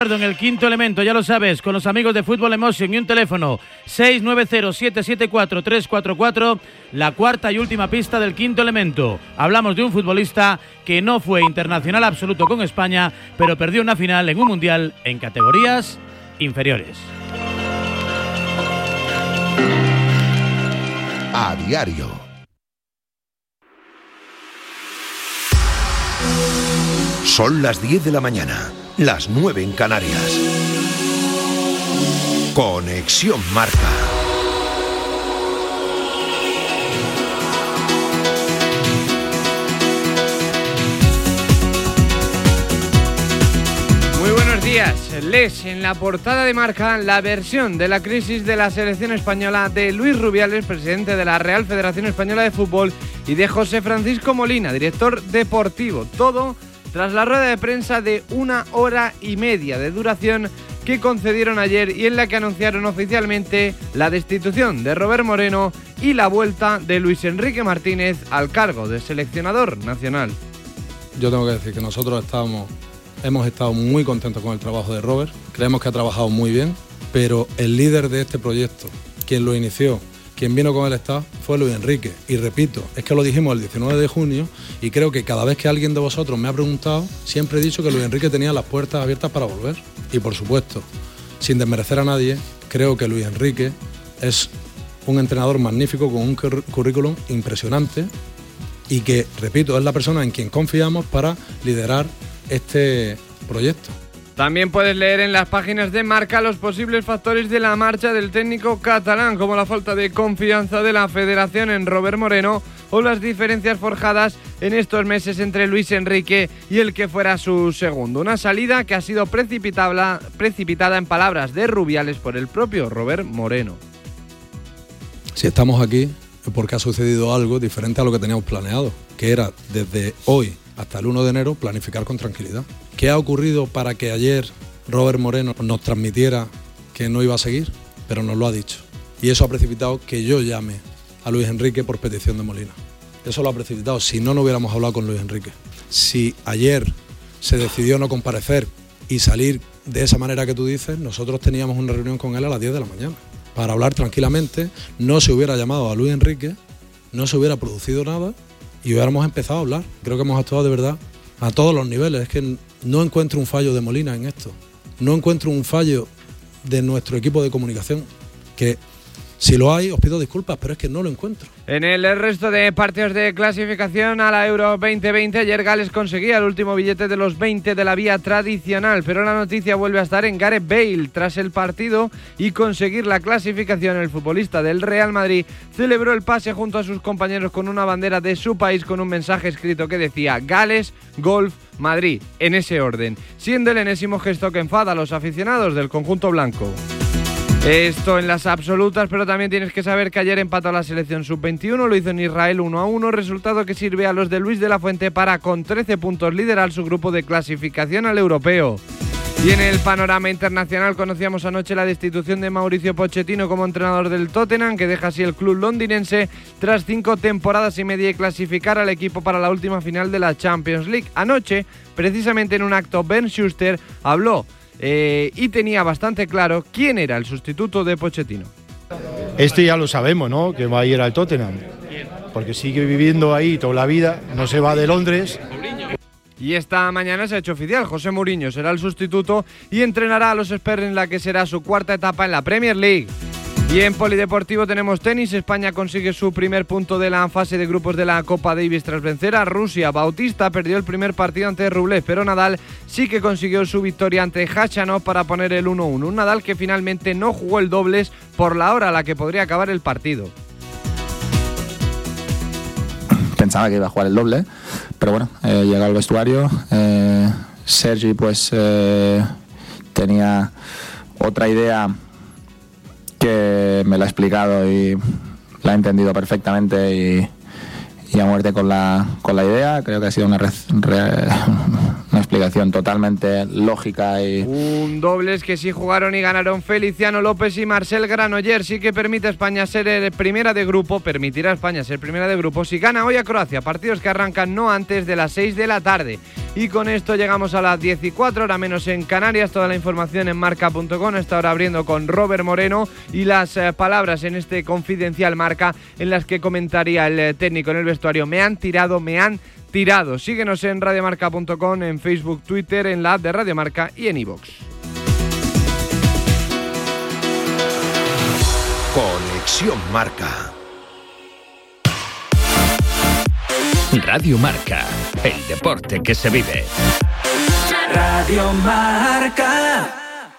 En el quinto elemento, ya lo sabes, con los amigos de Fútbol Emotion y un teléfono 690-774-344, la cuarta y última pista del quinto elemento. Hablamos de un futbolista que no fue internacional absoluto con España, pero perdió una final en un mundial en categorías inferiores. A diario. Son las 10 de la mañana. Las 9 en Canarias. Conexión Marca. Muy buenos días. Lees en la portada de Marca la versión de la crisis de la selección española de Luis Rubiales, presidente de la Real Federación Española de Fútbol, y de José Francisco Molina, director deportivo. Todo tras la rueda de prensa de 1 hora y media de duración que concedieron ayer y en la que anunciaron oficialmente la destitución de Robert Moreno y la vuelta de Luis Enrique Martínez al cargo de seleccionador nacional. Yo tengo que decir que nosotros hemos estado muy contentos con el trabajo de Robert, creemos que ha trabajado muy bien, pero el líder de este proyecto, quien lo inició, quien vino con el staff, fue Luis Enrique. Y repito, es que lo dijimos el 19 de junio y creo que cada vez que alguien de vosotros me ha preguntado, siempre he dicho que Luis Enrique tenía las puertas abiertas para volver. Y por supuesto, sin desmerecer a nadie, creo que Luis Enrique es un entrenador magnífico con un currículum impresionante y que, repito, es la persona en quien confiamos para liderar este proyecto. También puedes leer en las páginas de Marca los posibles factores de la marcha del técnico catalán, como la falta de confianza de la federación en Robert Moreno o las diferencias forjadas en estos meses entre Luis Enrique y el que fuera su segundo. Una salida que ha sido precipitada en palabras de Rubiales por el propio Robert Moreno. Si estamos aquí es porque ha sucedido algo diferente a lo que teníamos planeado, que era desde hoy hasta el 1 de enero planificar con tranquilidad. ¿Qué ha ocurrido para que ayer Robert Moreno nos transmitiera que no iba a seguir? Pero nos lo ha dicho. Y eso ha precipitado que yo llame a Luis Enrique por petición de Molina. Eso lo ha precipitado, si no, no hubiéramos hablado con Luis Enrique. Si ayer se decidió no comparecer y salir de esa manera que tú dices, nosotros teníamos una reunión con él a las 10 de la mañana para hablar tranquilamente, no se hubiera llamado a Luis Enrique, no se hubiera producido nada y hubiéramos empezado a hablar. Creo que hemos actuado de verdad a todos los niveles. Es que no encuentro un fallo de Molina en esto. No encuentro un fallo de nuestro equipo de comunicación, que si lo hay os pido disculpas, pero es que no lo encuentro. En el resto de partidos de clasificación a la Euro 2020, ayer Gales conseguía el último billete de los 20 de la vía tradicional, pero la noticia vuelve a estar en Gareth Bale. Tras el partido y conseguir la clasificación, el futbolista del Real Madrid celebró el pase junto a sus compañeros con una bandera de su país con un mensaje escrito que decía Gales, Golf, Madrid, en ese orden, siendo el enésimo gesto que enfada a los aficionados del conjunto blanco. Esto en las absolutas, pero también tienes que saber que ayer empató la selección sub-21, lo hizo en Israel 1-1, resultado que sirve a los de Luis de la Fuente para, con 13 puntos, liderar su grupo de clasificación al europeo. Y en el panorama internacional conocíamos anoche la destitución de Mauricio Pochettino como entrenador del Tottenham, que deja así el club londinense tras 5 temporadas y media y clasificar al equipo para la última final de la Champions League. Anoche, precisamente en un acto, Ben Schuster habló y tenía bastante claro quién era el sustituto de Pochettino. Este ya lo sabemos, ¿no? Que va a ir al Tottenham, porque sigue viviendo ahí toda la vida, no se va de Londres. Y esta mañana se ha hecho oficial, José Mourinho será el sustituto y entrenará a los Spurs en la que será su cuarta etapa en la Premier League. Y en polideportivo tenemos tenis. España consigue su primer punto de la fase de grupos de la Copa Davis tras vencer a Rusia. Bautista perdió el primer partido ante Rublev, pero Nadal sí que consiguió su victoria ante Khachanov para poner el 1-1. Un Nadal que finalmente no jugó el dobles por la hora a la que podría acabar el partido. Pensaba que iba a jugar el doble, pero bueno, llega al vestuario. Sergi pues tenía otra idea que me la ha explicado y la ha entendido perfectamente y a muerte con la idea. Creo que ha sido una explicación clasificación totalmente lógica y... Un dobles que sí jugaron y ganaron Feliciano López y Marcel Granollers, sí que permite a España ser primera de grupo, permitirá a España ser primera de grupo si gana hoy a Croacia, partidos que arrancan no antes de las 6 de la tarde. Y con esto llegamos a las 14 horas menos en Canarias. Toda la información en marca.com. Está ahora abriendo con Robert Moreno y las palabras en este confidencial Marca en las que comentaría el técnico en el vestuario: me han tirado. Síguenos en radiomarca.com, en Facebook, Twitter, en la app de Radio Marca y en iVoox. Conexión Marca. Radio Marca, el deporte que se vive. Radio Marca.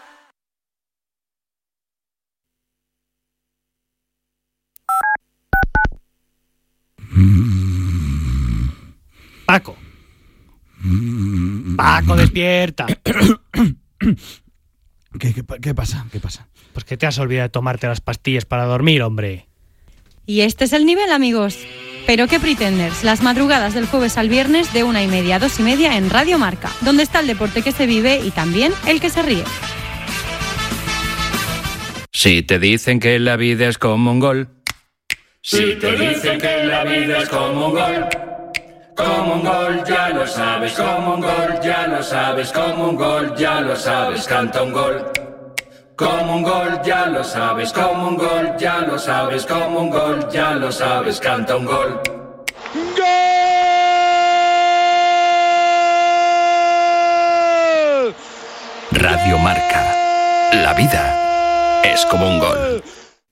Paco, despierta. ¿Qué pasa? Pues que te has olvidado de tomarte las pastillas para dormir, hombre. Y este es el nivel, amigos. Pero qué pretenders, las madrugadas del jueves al viernes de 1:30 a 2:30 en Radio Marca, donde está el deporte que se vive y también el que se ríe. Si te dicen que la vida es como un gol. Si te dicen que la vida es como un gol ya lo sabes, como un gol ya lo sabes, como un gol ya lo sabes, canta un gol. Como un gol ya lo sabes, como un gol ya lo sabes, como un gol ya lo sabes, canta un gol. ¡Gol! Radio Marca. La vida es como un gol.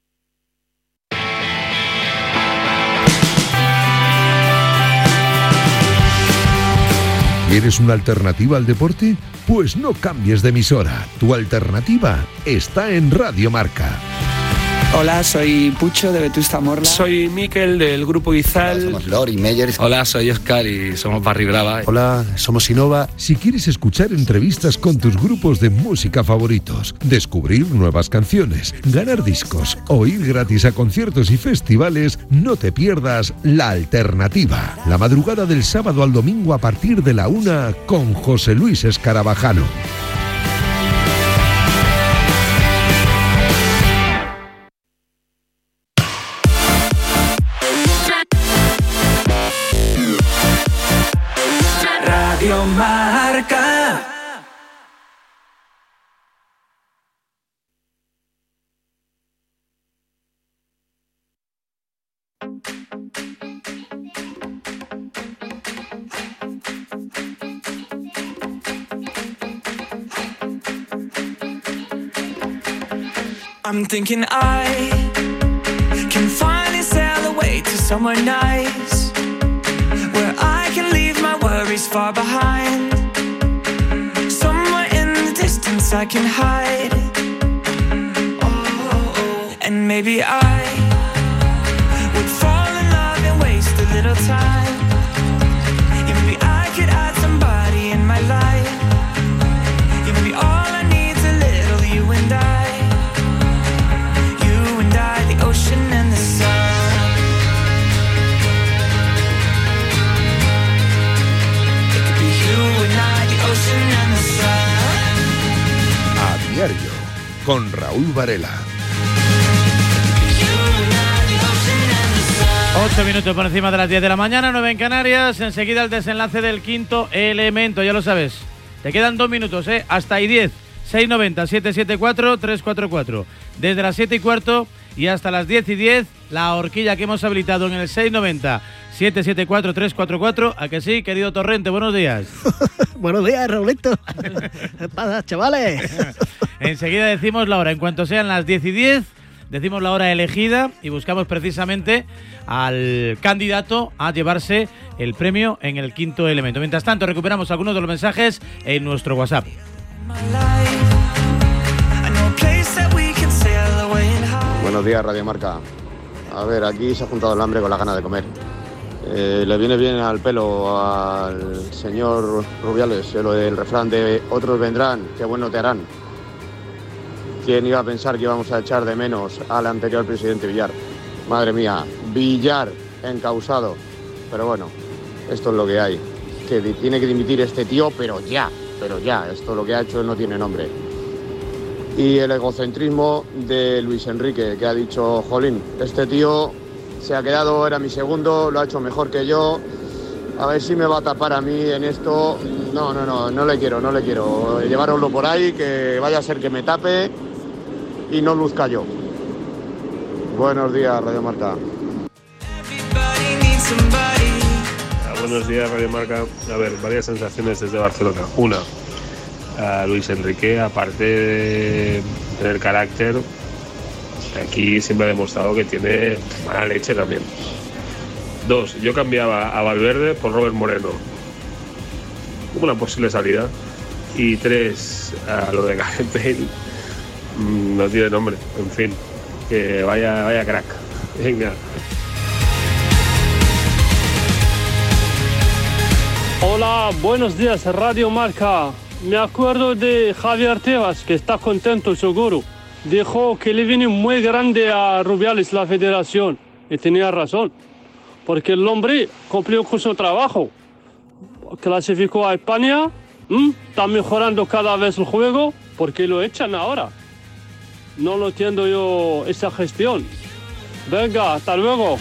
¿Quieres una alternativa al deporte? Pues no cambies de emisora. Tu alternativa está en Radio Marca. Hola, soy Pucho de Vetusta Morla. Soy Miquel del Grupo Izal. Hola, somos Lori Meyer. Hola, soy Oscar y somos Barry Brava. Hola, somos Innova. Si quieres escuchar entrevistas con tus grupos de música favoritos, descubrir nuevas canciones, ganar discos o ir gratis a conciertos y festivales, no te pierdas La Alternativa. La madrugada del sábado al domingo a partir de la 1 con José Luis Escarabajano. Radio Marca. I'm thinking I can finally sail away to somewhere nice, where I can leave my worries far behind. Somewhere in the distance I can hide. Oh, and maybe I would fall in love and waste a little time. Maybe I could add somebody in my life. Maybe all I need's a little you and I. You and I, the ocean and the sun. A diario, con Raúl Varela. 8 minutos por encima de las 10 de la mañana, 9 en Canarias. Enseguida el desenlace del quinto elemento, ya lo sabes. Te quedan 2 minutos, hasta y 10. 690-774-344. Desde las 7:15 y hasta las 10:10, la horquilla que hemos habilitado en el 690-774-344. ¿A que sí, querido Torrente? Buenos días. Buenos días, Raulito. ¿Qué pasa, chavales? Enseguida decimos la hora. En cuanto sean las 10:10, decimos la hora elegida y buscamos precisamente al candidato a llevarse el premio en el quinto elemento. Mientras tanto, recuperamos algunos de los mensajes en nuestro WhatsApp. Buenos días, Radio Marca. A ver, aquí se ha juntado el hambre con la gana de comer. Le viene bien al pelo al señor Rubiales el refrán de otros vendrán, qué bueno te harán. ¿Quién iba a pensar que íbamos a echar de menos al anterior presidente Villar? Madre mía, Villar encausado. Pero bueno, esto es lo que hay. que tiene que dimitir este tío, pero ya. Esto lo que ha hecho no tiene nombre. Y el egocentrismo de Luis Enrique, que ha dicho, jolín, este tío se ha quedado, era mi segundo, lo ha hecho mejor que yo, a ver si me va a tapar a mí en esto. No le quiero. Llevároslo por ahí, que vaya a ser que me tape y no luzca yo. Buenos días, Radio Marca. Buenos días, Radio Marca. A ver, varias sensaciones desde Barcelona. Una, a Luis Enrique, aparte de tener carácter, aquí siempre ha demostrado que tiene mala leche también. Dos, yo cambiaba a Valverde por Robert Moreno, como una posible salida. Y tres, a lo de Gareth Bale, no tiene nombre, en fin, que vaya crack. Venga. Hola, buenos días, Radio Marca. Me acuerdo de Javier Tebas, que está contento seguro. Dijo que le viene muy grande a Rubiales la federación. Y tenía razón, porque el hombre cumplió con su trabajo. Clasificó a España, está mejorando cada vez el juego, porque lo echan ahora. No lo entiendo yo esa gestión. Venga, hasta luego.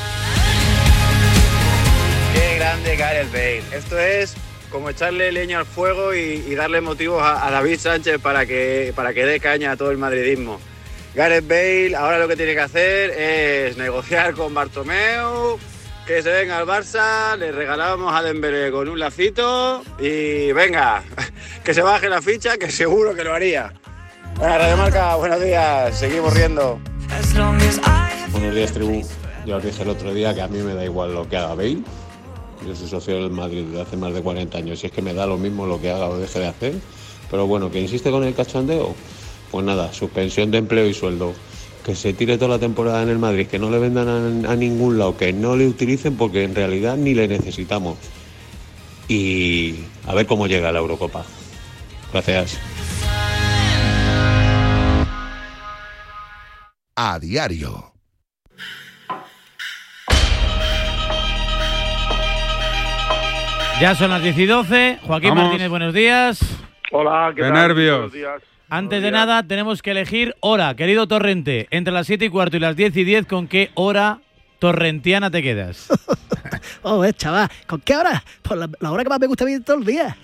Qué grande Gareth Bale. Esto es como echarle leña al fuego y darle motivos a David Sánchez para que dé caña a todo el madridismo. Gareth Bale ahora lo que tiene que hacer es negociar con Bartomeu, que se venga al Barça, le regalamos a Dembélé con un lacito y venga, que se baje la ficha, que seguro que lo haría. Bueno, Radio Marca, buenos días, seguimos riendo. Buenos días, tribu. Ya os dije el otro día que a mí me da igual lo que haga Bale. Yo soy socio del Madrid desde hace más de 40 años y es que me da lo mismo lo que haga o deje de hacer. Pero bueno, que insiste con el cachondeo, pues nada, suspensión de empleo y sueldo. Que se tire toda la temporada en el Madrid, que no le vendan a ningún lado, que no le utilicen porque en realidad ni le necesitamos. Y a ver cómo llega la Eurocopa. Gracias. A diario. Ya son las 10 y 12. Joaquín Vamos. Martínez, buenos días. Hola, ¿qué tal? nervios. Buenos días. Antes de nada, tenemos que elegir hora, querido Torrente. Entre las 7 y cuarto y las 10 y 10, ¿con qué hora torrentiana te quedas? Chaval, ¿con qué hora? Pues la hora que más me gusta vivir todo el día.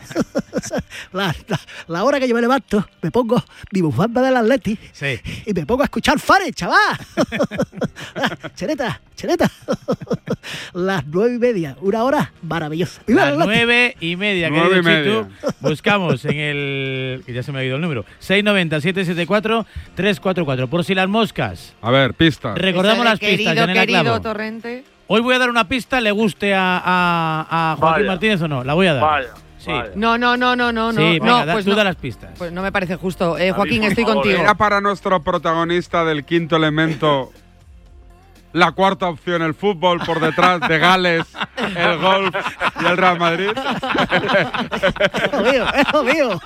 la hora que yo me levanto, me pongo mi bufanda del Atleti y me pongo a escuchar Fares, chaval. Cheneta. Las 9:30, una hora maravillosa. ¡Viva Las el Atleti! 9:30, 9:30. querido Chitu. Buscamos en el... que ya se me ha ido el número. 690-774-344. Por si las moscas. A ver, pistas. Recordamos las pistas, Yanela Clavo. Torrente. Hoy voy a dar una pista, le guste a Joaquín Martínez o no. La voy a dar. Sí. No. Sí, venga, pues tú no. da las pistas. Pues no me parece justo. Joaquín, estoy contigo. Era para nuestro protagonista del quinto elemento la cuarta opción, el fútbol, por detrás de Gales, el golf y el Real Madrid. ¡Eso mío!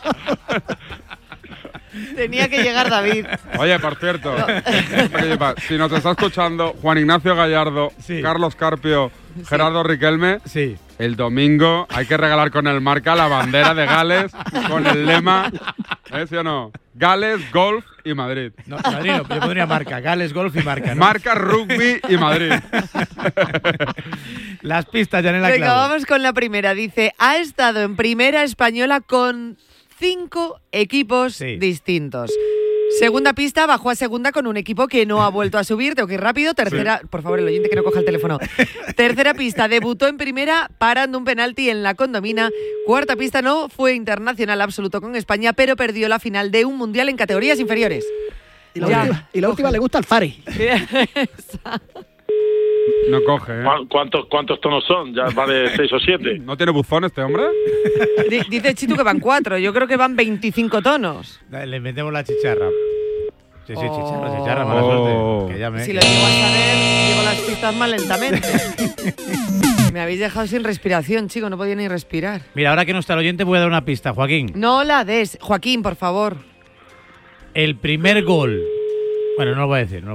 Tenía que llegar David. Oye, por cierto, si nos está escuchando Juan Ignacio Gallardo, Carlos Carpio, Gerardo Riquelme, el domingo hay que regalar con el Marca la bandera de Gales con el lema, ¿sí o no? Gales, Golf y Madrid. No, Madrid no, yo pondría Marca, Gales, Golf y Marca, ¿no? Marca, Rugby y Madrid. Las pistas, Yanela Venga, Clavo. vamos con la primera. Dice, ha estado en primera española con 5 equipos distintos. Segunda pista, bajó a segunda con un equipo que no ha vuelto a subir. Tengo que ir rápido. Tercera, por favor, el oyente que no coja el teléfono. Tercera pista, debutó en primera parando un penalti en la Condomina. Cuarta pista, no fue internacional absoluto con España, pero perdió la final de un mundial en categorías inferiores. Y la última le gusta al Fari. No coge, ¿eh? ¿Cuántos tonos son? ¿Ya va de 6 o 7? ¿No tiene buzón este hombre? Dice Chitu que van 4. Yo creo que van 25 tonos. Le metemos la chicharra. Sí, chicharra, mala suerte. Que llame. Si lo llego a saber, llego las pistas más lentamente. Me habéis dejado sin respiración, chico, no podía ni respirar. Mira, ahora que no está el oyente, voy a dar una pista, Joaquín. No la des. Joaquín, por favor. El primer gol. Bueno, no lo voy a decir. No.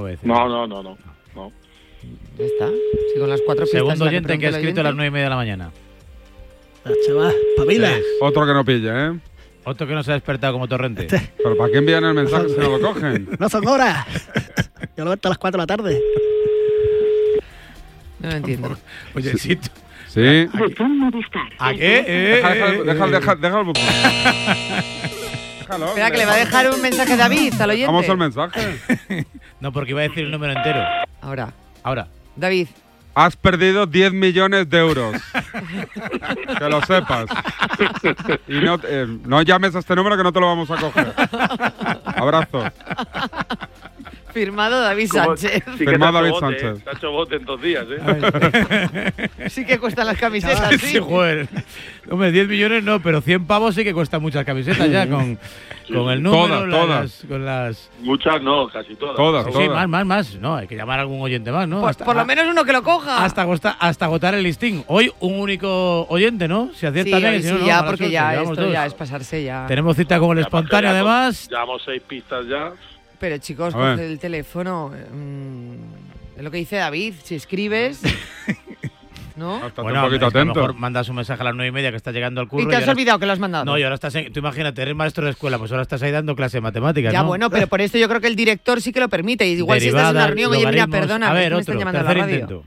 Ya está. Si con las 4 pistas. Segundo la que oyente que ha pregunta el escrito a las oyente. 9:30 de la mañana. Chaval, pabila. Otro que no pilla, ¿eh? Otro que no se ha despertado como Torrente. ¿Pero para qué envían el mensaje si no lo cogen? No son horas. Yo lo veo a las 4 de la tarde. No lo entiendo. Oye, sí. Sí. ¿A qué? Deja el botón. Déjalo. Espera, que le va a dejar un mensaje a David, al oyente. Vamos al mensaje. No, porque iba a decir el número entero. Ahora. David. Has perdido 10 millones de euros. Que lo sepas. Y no llames a este número que no te lo vamos a coger. Abrazo. Firmado David Sánchez. Sí, firmado David Sánchez. Te ha hecho bote en 2 días, ¿eh? Sí que cuestan las camisetas, sí. Sí, joder. Hombre, 10 millones no, pero 100 pavos sí que cuestan muchas camisetas ya con el número. Todas. Con las... Muchas no, casi todas. Todas. Más. No, hay que llamar a algún oyente más, ¿no? Pues por lo menos uno que lo coja. Hasta agotar el listín. Hoy un único oyente, ¿no? Si acierta sí, bien. Sí, no, ya, no, porque suerte, ya esto dos. ya es pasarse ya. Tenemos cita con el espontáneo, además. Llevamos 6 pistas ya. Pero chicos, coge el teléfono. Es lo que dice David. Si escribes... ¿No? Bueno, un poquito atento. A lo mejor mandas un mensaje a las 9:30 que está llegando al curro. Y te has olvidado que lo has mandado. No, y ahora estás tú imagínate, eres maestro de escuela, pues ahora estás ahí dando clase de matemáticas, ya, ¿no? bueno, pero por esto yo creo que el director sí que lo permite. Igual si estás en una reunión, oye, mira, perdona, a ver, me están llamando a la radio. Intento.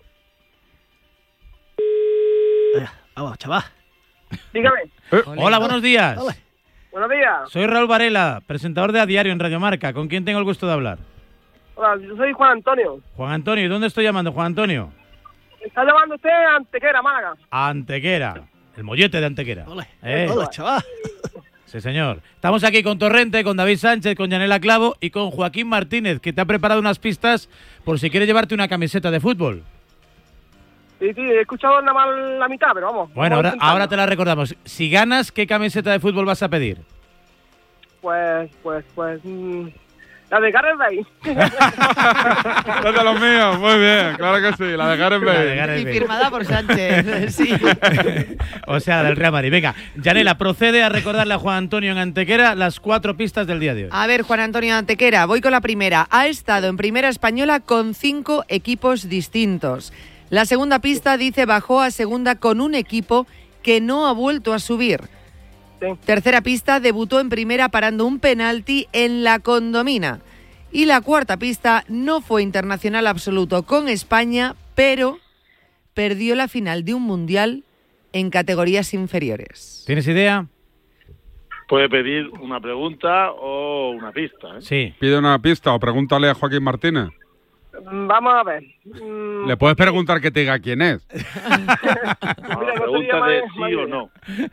Vamos, chaval. Dígame. Hola, buenos días. Hola. Buenos días. Soy Raúl Varela, presentador de A Diario en Radio Marca. ¿Con quién tengo el gusto de hablar? Hola, yo soy Juan Antonio. Juan Antonio, ¿y dónde estoy llamando, Juan Antonio? Está llamando usted a Antequera, Málaga. Antequera, el mollete de Antequera. Hola, chaval. Sí, señor. Estamos aquí con Torrente, con David Sánchez, con Yanela Clavo y con Joaquín Martínez, que te ha preparado unas pistas por si quieres llevarte una camiseta de fútbol. Sí, he escuchado nada más la mitad, pero vamos. Bueno, ahora te la recordamos. Si ganas, ¿qué camiseta de fútbol vas a pedir? Pues... la de Gareth Bale. Es de los míos, muy bien, claro que sí, la de Gareth Bale. Y firmada por Sánchez, sí. O sea, del Real Madrid. Venga, Yanela, procede a recordarle a Juan Antonio en Antequera las 4 pistas del día de hoy. A ver, Juan Antonio Antequera, voy con la primera. Ha estado en Primera Española con 5 equipos distintos. La segunda pista dice bajó a segunda con un equipo que no ha vuelto a subir. Sí. Tercera pista, debutó en primera parando un penalti en la Condomina. Y la cuarta pista, no fue internacional absoluto con España, pero perdió la final de un mundial en categorías inferiores. ¿Tienes idea? Puede pedir una pregunta o una pista, ¿eh? Sí. Pide una pista o pregúntale a Joaquín Martínez. Vamos a ver. Le puedes preguntar que te diga quién es. No, la pregunta de sí o no.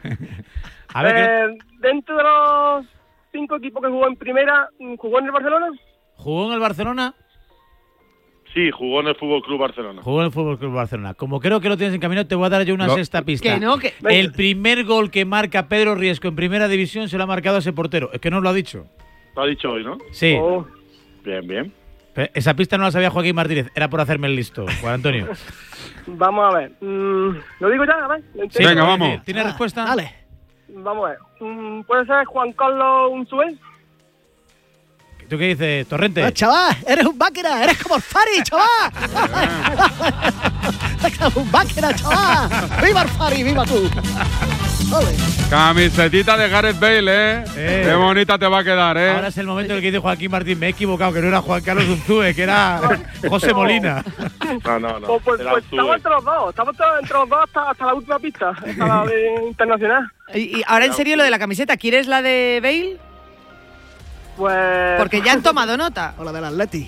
A ver, dentro de los 5 equipos que jugó en primera, ¿jugó en el Barcelona? ¿Jugó en el Barcelona? Sí, jugó en el Fútbol Club Barcelona. Jugó en el Fútbol Club Barcelona. Como creo que lo tienes en camino, te voy a dar yo una sexta pista. Que no, El primer gol que marca Pedro Riesco en primera división se lo ha marcado a ese portero. Es que no lo ha dicho. Lo ha dicho hoy, ¿no? Sí. Oh. Bien. Pero esa pista no la sabía Joaquín Martínez. Era por hacerme el listo, Juan Antonio. Vamos a ver. ¿Lo digo ya? A ver. Sí, venga, vamos. ¿Tienes respuesta? Dale. Vamos a ver. ¿Puede ser Juan Carlos Unzué? ¿Tú qué dices, Torrente? Chaval, eres un máquina, eres como el Fari, chaval. Eres un máquina, chaval. ¡Viva el Fari, viva tú! Ole. Camisetita de Gareth Bale, ¿eh? Qué bonita te va a quedar, ¿eh? Ahora es el momento en el que dice Joaquín Martín. Me he equivocado, que no era Juan Carlos Unzúe, que era José Molina. No. Pues estamos entre los dos. Estamos entre los dos hasta la última pista. Hasta la de internacional. Y ahora en serio lo de la camiseta, ¿quieres la de Bale? Pues... Porque ya han tomado nota. O la del Atleti.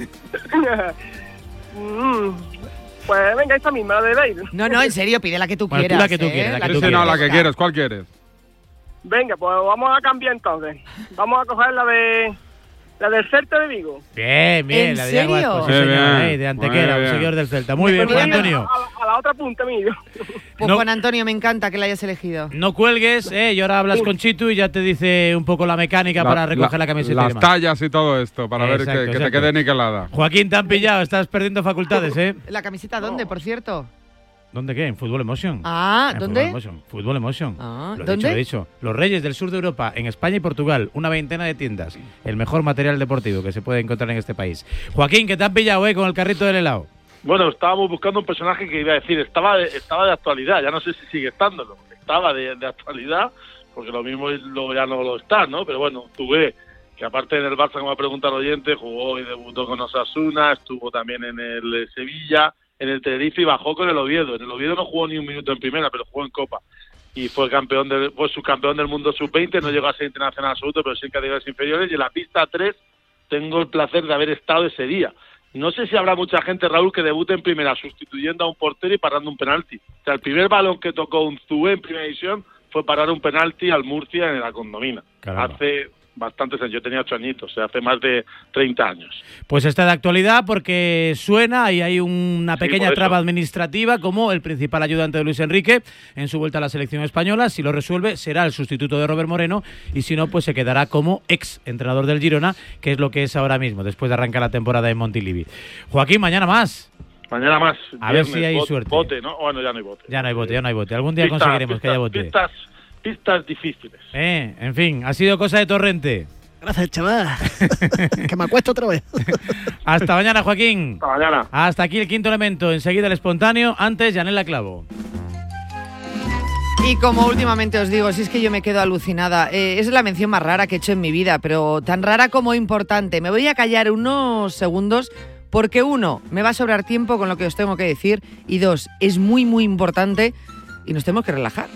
Pues venga, esta misma, la de Bale. No, en serio, pide la que tú Bueno, quieras. la que tú quieras, la que tú No, la que Venga. quieres, ¿cuál quieres? Venga, pues vamos a cambiar entonces. Vamos a coger la del Celta de Vigo. Bien, ¿En la de serio? Yaguas, pues, Muy sí, señor, bien, de Antequera, muy un bien. seguidor del Celta. Muy bien, Pues Juan voy Antonio. a la otra punta, mío. Pues No. Juan Antonio, me encanta que la hayas elegido. No cuelgues, y ahora hablas con Chitu y ya te dice un poco la mecánica para recoger la camiseta. y Las demás. tallas y todo esto, para ver Exacto, que te exacto. quede niquelada. Joaquín, te han pillado, estás perdiendo facultades, ¿eh? ¿La camiseta dónde, por cierto? ¿Dónde qué? En Fútbol Emotion. Ah, En ¿dónde? Fútbol Emotion. Ah, Lo he ¿dónde? dicho. Los Reyes del Sur de Europa, en España y Portugal, una 20 de tiendas. El mejor material deportivo que se puede encontrar en este país. Joaquín, que te han pillado, con el carrito del helado. Bueno, estábamos buscando un personaje que iba a decir, estaba de actualidad, ya no sé si sigue estándolo, estaba de actualidad, porque lo mismo luego ya no lo está, ¿no? Pero bueno, Zubé, que aparte en el Barça, como ha preguntado el oyente, jugó y debutó con Osasuna, estuvo también en el Sevilla, en el Tenerife y bajó con el Oviedo. En el Oviedo no jugó ni un minuto en primera, pero jugó en Copa. Y fue subcampeón del mundo sub-20, no llegó a ser internacional absoluto, pero sí en categorías inferiores. Y en la pista 3 tengo el placer de haber estado ese día. No sé si habrá mucha gente, Raúl, que debute en primera sustituyendo a un portero y parando un penalti. O sea, el primer balón que tocó un Zubé en primera división fue parar un penalti al Murcia en la Condomina. Caramba. Hace bastantes años, yo tenía 8 añitos, o sea, hace más de 30 años. Pues está de actualidad porque suena y hay una pequeña traba administrativa, como el principal ayudante de Luis Enrique en su vuelta a la selección española. Si lo resuelve, será el sustituto de Robert Moreno, y si no, pues se quedará como ex entrenador del Girona, que es lo que es ahora mismo, después de arrancar la temporada en Montilivi. Joaquín, mañana más. Mañana más. A ver si hay suerte. Bote, ¿no? Bueno, ya no hay bote. Ya no hay bote. Algún día conseguiremos que haya bote. Pistas difíciles. En fin, ha sido cosa de Torrente. Gracias, chaval. Que me acuesto otra vez. Hasta mañana, Joaquín. Hasta mañana. Hasta aquí el quinto elemento. Enseguida el espontáneo. Antes, Yanela Clavo. Y como últimamente os digo, si es que yo me quedo alucinada, es la mención más rara que he hecho en mi vida, pero tan rara como importante. Me voy a callar unos segundos porque, 1, me va a sobrar tiempo con lo que os tengo que decir, y 2, es muy, muy importante y nos tenemos que relajar.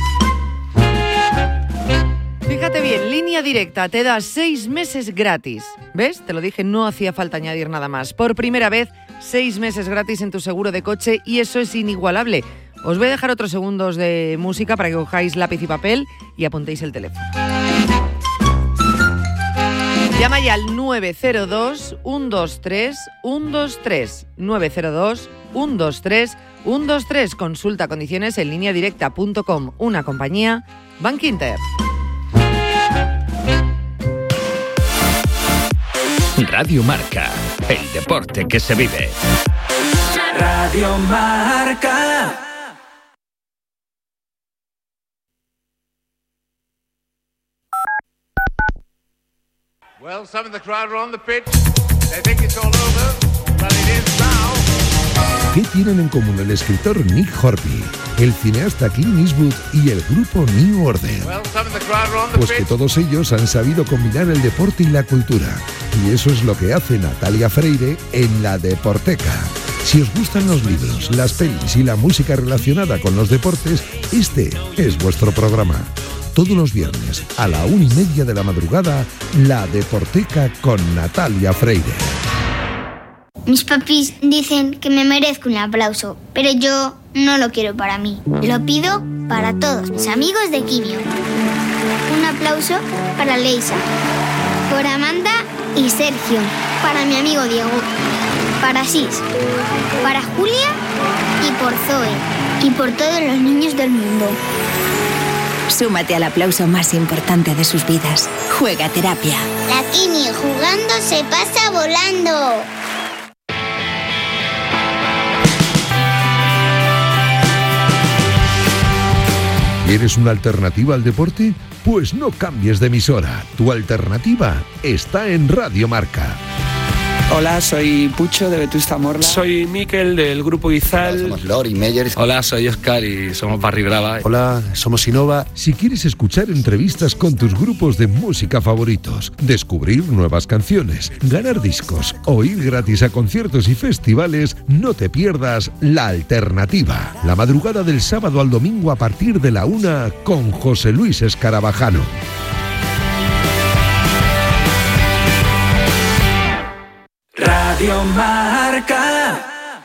Fíjate bien, Línea Directa te da 6 meses gratis. ¿Ves? Te lo dije, no hacía falta añadir nada más. Por primera vez, 6 meses gratis en tu seguro de coche, y eso es inigualable. Os voy a dejar otros segundos de música para que cojáis lápiz y papel y apuntéis el teléfono. Llama ya al 902-123-123. 902-123-123. Consulta condiciones en lineadirecta.com. Una compañía Bankinter. Radio Marca, el deporte que se vive. Radio Marca. Well, some of the crowd are on the pitch. They think it's all over, but it is now. ¿Qué tienen en común el escritor Nick Hornby, el cineasta Clint Eastwood y el grupo New Order? Pues que todos ellos han sabido combinar el deporte y la cultura. Y eso es lo que hace Natalia Freire en La Deporteca. Si os gustan los libros, las pelis y la música relacionada con los deportes, este es vuestro programa. Todos los viernes a la 1:30 de la madrugada, La Deporteca con Natalia Freire. Mis papis dicen que me merezco un aplauso, pero yo no lo quiero para mí. Lo pido para todos mis amigos de Quimio. Un aplauso para Leisa, por Amanda y Sergio, para mi amigo Diego, para Sis, para Julia y por Zoe, y por todos los niños del mundo. Súmate al aplauso más importante de sus vidas. Juega Terapia. La Quimio jugando se pasa volando. ¿Quieres una alternativa al deporte? Pues no cambies de emisora. Tu alternativa está en Radio Marca. Hola, soy Pucho de Vetusta Morla. Soy Miquel del Grupo Izal. Hola, somos Lori Meyer. Hola, soy Oscar y somos Barry Brava. Hola, somos Innova. Si quieres escuchar entrevistas con tus grupos de música favoritos, descubrir nuevas canciones, ganar discos o ir gratis a conciertos y festivales, no te pierdas La Alternativa. La madrugada del sábado al domingo a partir de la 1 con José Luis Escarabajano. Radio Marca.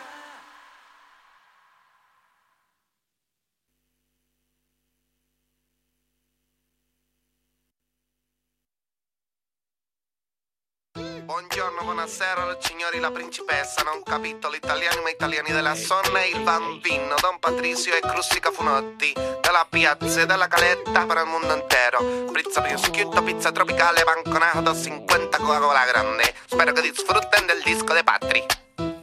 Buongiorno, buonasera, los signori, la principessa. Non capito l'italiano, ma italiani della zona e il bambino Don Patricio e Crustica Funotti. Dalla piazza e dalla caletta per il mondo intero. Pizza prosciutto, pizza tropicale, banconato 50 Coca-Cola grande. Spero che disfrutten del disco de Patri.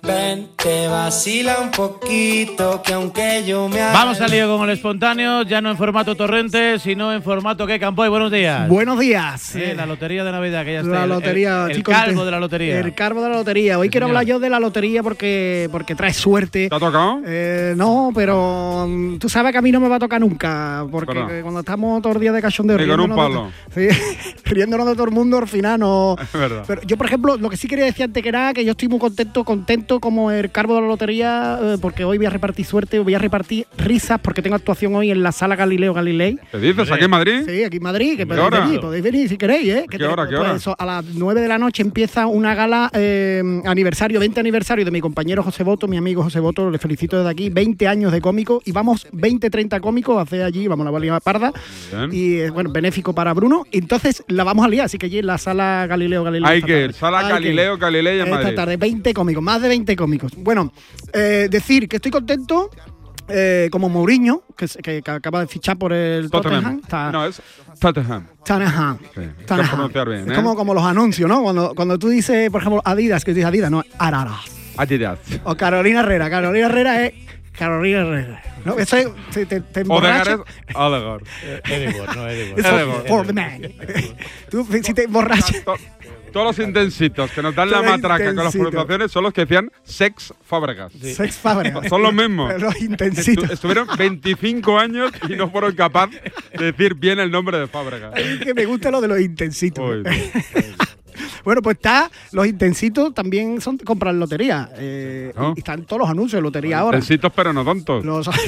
Ven, te vacila un poquito, que aunque yo me... Vamos al lío con el espontáneo, ya no en formato torrente, sino en formato que Campoy. Buenos días. Buenos días. La lotería de Navidad, que ya está. La lotería, el calvo de la lotería. El calvo de la lotería. Hoy quiero hablar yo de la lotería porque trae suerte. ¿Te ha tocado? No, pero tú sabes que a mí no me va a tocar nunca, porque cuando estamos todos los días de cachondeo riéndonos de todo el mundo, al final no... Es verdad. Pero yo, por ejemplo, lo que sí quería decir antes que nada, que yo estoy muy contento como el calvo de la lotería, porque hoy voy a repartir suerte, voy a repartir risas, porque tengo actuación hoy en la Sala Galileo Galilei. ¿Qué dices? ¿Aquí en Madrid? Sí, aquí en Madrid, que podéis venir si queréis, ¿eh? ¿Qué hora? Pues a las 9 de la noche empieza una gala aniversario, 20 aniversario de mi compañero José Boto, mi amigo José Boto, le felicito desde aquí, 20 años de cómico, y vamos 20, 30 cómicos a hacer allí, vamos a la Valía Parda, y bueno, benéfico para Bruno, entonces la vamos a liar, así que allí en la Sala Galileo Galilei. Hay que ir, Sala Galileo Galilei en Madrid. Esta tarde, 20 cómicos, más de 20 cómicos. Bueno, decir que estoy contento como Mourinho, que acaba de fichar por el Tottenham. No, es Tottenham. Tottenham. Sí, hay que pronunciar bien, es como los anuncios, ¿no? Cuando tú dices, por ejemplo, Adidas, que dices Adidas, no, Araras. Adidas. O Carolina Herrera. Carolina Herrera es Carolina Herrera. ¿No? Eso es, te emborrachas. Odegaard. Edegor, no Edegor. It's for the man. Tú, si te emborrachas... Todos los intensitos que nos dan la matraca con las pronunciaciones son los que decían Sex Fábregas. Sí. Sex Fábregas. Son los mismos. Los intensitos. Estuvieron 25 años y no fueron capaces de decir bien el nombre de Fábregas. Es que me gusta lo de los intensitos. Bueno, pues los intensitos también compran lotería. ¿No? Y están todos los anuncios de lotería ahora. Intensitos pero no tontos.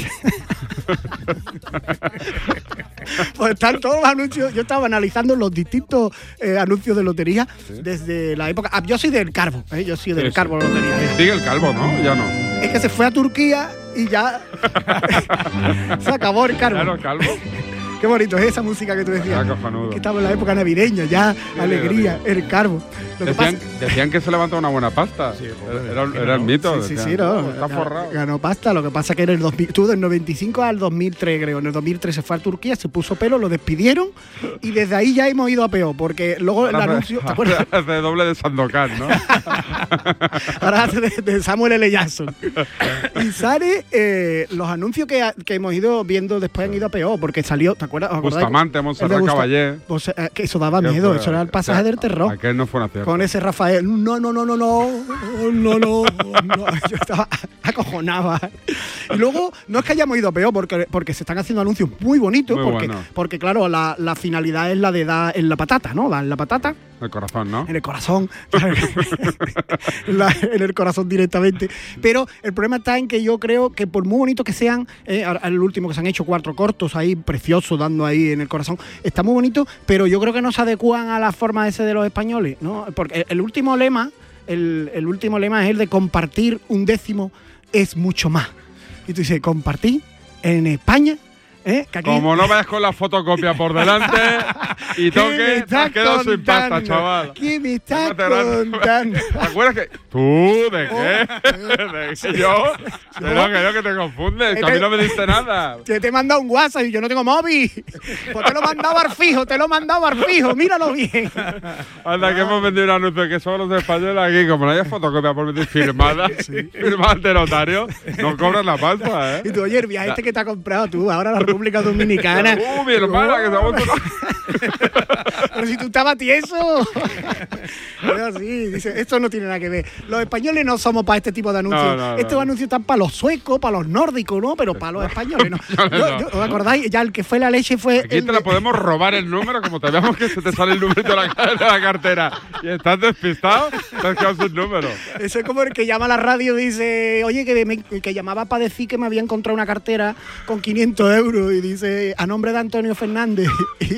Pues están todos los anuncios. Yo estaba analizando los distintos anuncios de lotería desde la época. Yo soy del Calvo, yo soy del Calvo de lotería. Sigue el Calvo, ¿no? Ya no. Es que se fue a Turquía y ya se acabó el Calvo. Claro, Calvo. Qué bonito es esa música que tú decías. Que estaba en la época navideña, ya, alegría, el Calvo. Decían que se levantó una buena pasta. Sí, era el mito. Sí, no. Está forrado. Ganó pasta, lo que pasa que en el 2000, tú del 95 al 2003, creo. En el 2003 se fue a Turquía, se puso pelo, lo despidieron y desde ahí ya hemos ido a peor, porque luego el anuncio... ¿te acuerdas? Hace doble de Sandokan, ¿no? Ahora hace de Samuel L. Jackson. Y sale los anuncios que hemos ido viendo después han ido a peor, porque salió, ¿te acuerdas? Bustamante, Montserrat Caballé. Que eso daba miedo, eso era el pasaje del terror. Aquel no fue una cierta. Con ese Rafael, no. Yo estaba acojonada. Y luego, no es que hayamos ido peor, porque se están haciendo anuncios muy bonitos, porque claro, la finalidad es la de dar en la patata, ¿no? Dar en la patata. El corazón, ¿no? En el corazón. En el corazón directamente. Pero el problema está en que yo creo que por muy bonito que sean, el último que se han hecho 4 cortos ahí, preciosos, dando ahí en el corazón, está muy bonito, pero yo creo que no se adecúan a la forma ese de los españoles, ¿no? Porque el último lema es el de compartir un décimo es mucho más. Y tú dices, compartir en España. Como no vayas con la fotocopia por delante y toque, te has quedado sin pasta, chaval. ¿Qué me estás contando? ¿Te acuerdas que...? ¿Tú? ¿De qué? ¿De qué yo? Que te confundes, que a mí no me diste nada. Te he mandado un WhatsApp y yo no tengo móvil. Pues te lo he mandado al fijo, míralo bien. Anda, que hemos vendido un anuncio que somos los españoles aquí, como no haya fotocopia por meter firmada, firmada ante notario, no cobras la pasta, ¿eh? Y tú, oye, el viaje que te has comprado tú, ahora la República Dominicana. Mi hermana, que estamos... Pero si tú estabas tieso. Pero sí, dice, esto no tiene nada que ver. Los españoles no somos para este tipo de anuncios. Estos anuncios están para los suecos, para los nórdicos, ¿no? Pero para los españoles no. ¿Os acordáis? Ya el que fue la leche fue... Aquí te la podemos robar el número, como te veamos que se te sale el número de la cartera y estás despistado, te has quedado sin número. Eso es como el que llama a la radio y dice, oye, que llamaba para decir que me había encontrado una cartera con 500 euros y dice, a nombre de Antonio Fernández.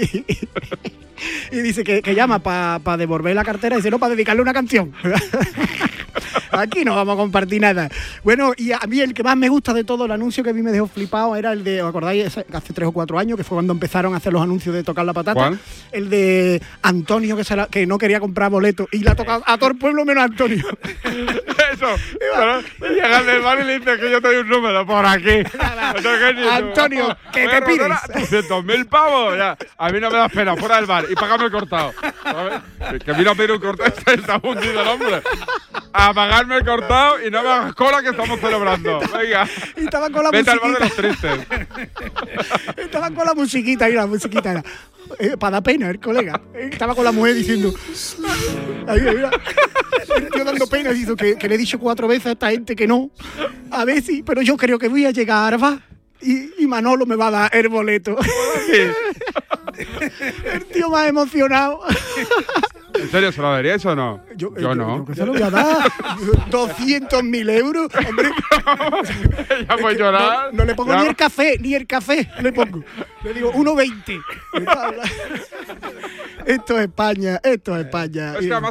Y dice que llama para devolver la cartera y dice, no, para dedicarle una canción. Aquí no vamos a compartir nada. Bueno, y a mí el que más me gusta de todo, el anuncio que a mí me dejó flipado, era el de, ¿os acordáis? Hace 3 o 4 años, que fue cuando empezaron a hacer los anuncios de tocar la patata. ¿Cuál? El de Antonio, que no quería comprar boletos y la ha tocado a todo el pueblo menos a Antonio. Eso. Llegas del bar y le dices que yo te doy un número por aquí. Antonio, ¿qué te pides? 200.000 pavos. Ya. A mí no me das pena, fuera del bar y págame el cortado. ¿Sabes? Que vino a pedir un cortado, está hundido el hombre. a pagarme el cortado y no me hagas cola que estamos celebrando. Venga. Y estaba con la Vete al musiquita. bar de los tristes. Estaba con la musiquita y la musiquita era para dar pena el colega. Estaba con la mujer diciendo ahí, mira. El tío dando pena diciendo que le he dicho 4 veces a esta gente que no. A ver si, pero yo creo que voy a llegar a Arba y Manolo me va a dar el boleto. El tío más emocionado. ¿En serio se lo daríais o no? Yo no. Yo que se lo voy a dar. 200.000 euros. Hombre. Ya puedes llorar. No le pongo ni el café le pongo. Le digo 1,20. Esto es España. Es que además